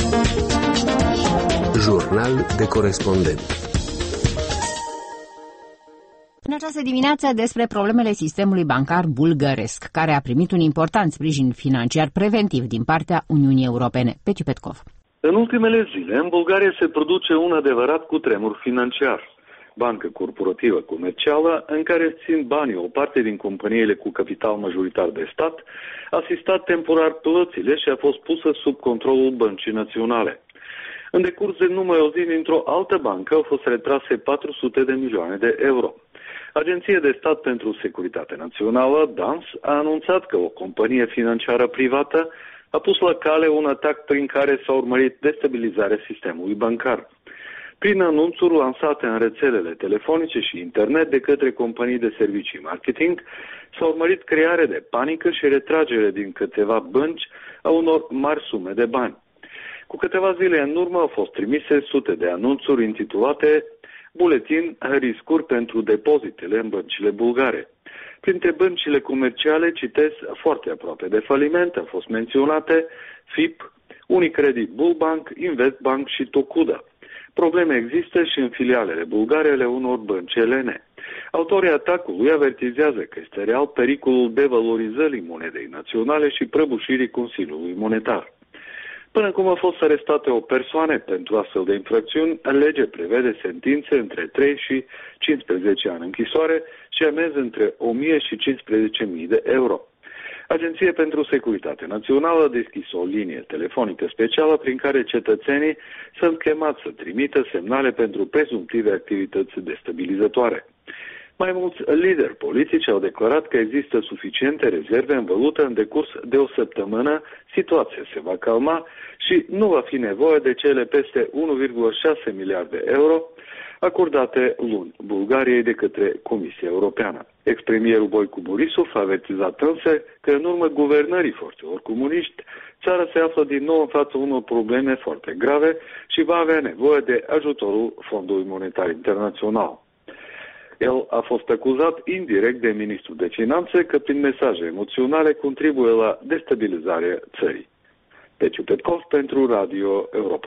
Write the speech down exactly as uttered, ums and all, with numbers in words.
Jurnal de corespondent. În această dimineață despre problemele sistemului bancar bulgăresc, care a primit un important sprijin financiar preventiv din partea Uniunii Europene. Petiu Petkov. În ultimele zile, în Bulgaria se produce un adevărat cutremur financiar. Bancă corporativă comercială, în care țin banii o parte din companiile cu capital majoritar de stat, a asistat temporar plățile și a fost pusă sub controlul Băncii Naționale. În decurs de numai o zi, dintr-o altă bancă au fost retrase patru sute de milioane de euro. Agenția de Stat pentru Securitate Națională, D A N S, a anunțat că o companie financiară privată a pus la cale un atac prin care s-a urmărit destabilizarea sistemului bancar. Prin anunțuri lansate în rețelele telefonice și internet de către companii de servicii marketing, s-a urmărit crearea de panică și retragere din câteva bănci a unor mari sume de bani. Cu câteva zile în urmă au fost trimise sute de anunțuri intitulate Buletin riscuri pentru depozitele în băncile bulgare. Printre băncile comerciale, citesc, foarte aproape de faliment, au fost menționate F I P, Unicredit Bulbank, Investbank și Tocuda. Probleme există și în filialele bulgare ale unor bănci elene. Autorii atacului avertizează că este real pericolul devalorizării monedei naționale și prăbușirii Consiliului Monetar. Până acum a fost arestate o persoană pentru astfel de infracțiuni, legea prevede sentințe între trei și cincisprezece ani închisoare și amenzi între o mie și cincisprezece mii de euro. Agenția pentru Securitate Națională a deschis o linie telefonică specială prin care cetățenii sunt chemați să trimită semnale pentru prezumtive activități destabilizatoare. Mai mulți lideri politici au declarat că există suficiente rezerve în valută în decurs de o săptămână, situația se va calma și nu va fi nevoie de cele peste unu virgulă șase miliarde de euro acordate luni Bulgariei de către Comisia Europeană. Ex-premierul Boicu Borisov a avertizat însă că în urma guvernării forțelor comuniști, țara se află din nou în fața unor probleme foarte grave și va avea nevoie de ajutorul Fondului Monetar Internațional. El a fost acuzat indirect de ministrul de finanțe că prin mesaje emoționale contribuie la destabilizarea țării. Petiu Petkov pentru Radio Europa.